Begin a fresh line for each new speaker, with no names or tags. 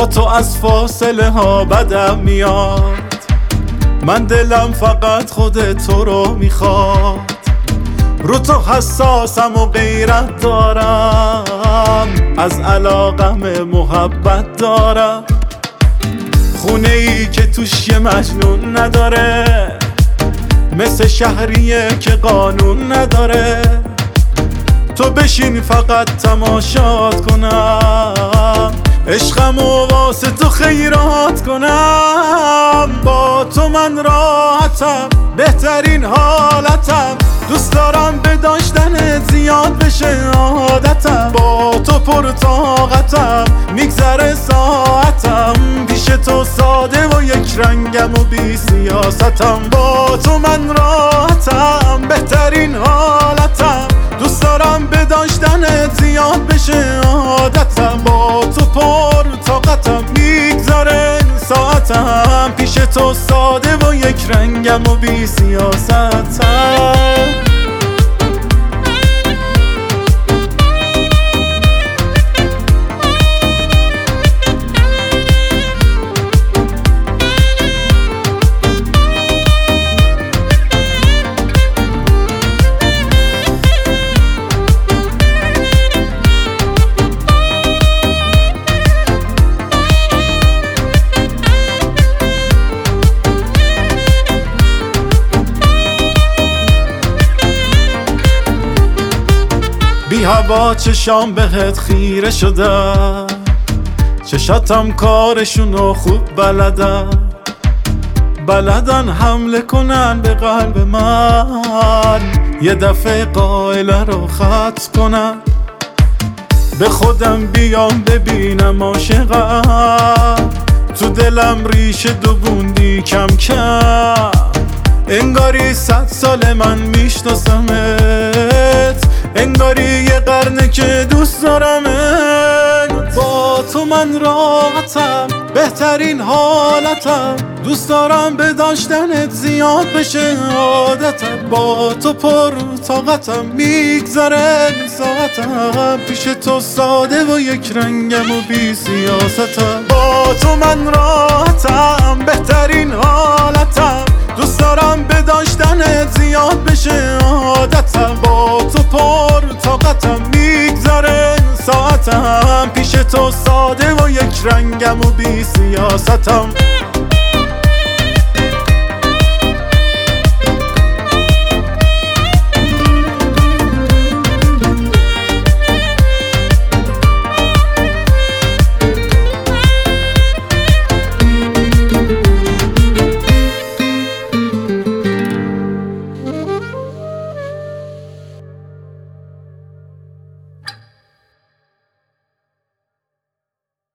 با تو از فاصله ها بدم میاد، من دلم فقط خود تو رو میخواد. رو تو حساسم و غیرت دارم، از علاقم محبت دارم. خونه ای که توش یه مجنون نداره، مثل شهریه که قانون نداره. تو بشین فقط تماشات کنم، عشقمو واسه تو خیرات کنم. با تو من راحتم، بهترین حالتم، دوست دارم به داشتنت زیاد بشه عادتم. با تو پر طاقتم، میگذره ساعتم، پیش تو ساده و یک رنگم و بی سیاستم. با تو من راحتم، بهترین حالتم، دوست دارم به داشتنت زیاد بشه عادتم. با تو پر طاقتم، میگذره ساعتم، پیش تو ساده و یک رنگم و بی سیاستم. بی هوا چشام بهت خیره شدم، چشاتم کارشونو خوب بلدن حمله کنن به قلب من، یه دفعه قائله رو خط کنن. به خودم بیام ببینم عاشقم، تو دلم ریشه دووندی کم کم. انگاری 100 سال من میشناسمت، انگاری یه قرنه که دوست دارمت. با تو من راحتم، بهترین حالتم، دوست دارم به داشتنت زیاد بشه عادتم. با تو پر طاقتم، میگذره ساعتم، پیش تو ساده و یک رنگم و بی سیاستم. با تو من راحتم، بهترین حالتم، دوست دارم به داشتنت زیاد بشه عادتم. با تو پر طاقتم، میگذره ساعتم، پیش تو ساده و یک رنگم و بی سیاستم.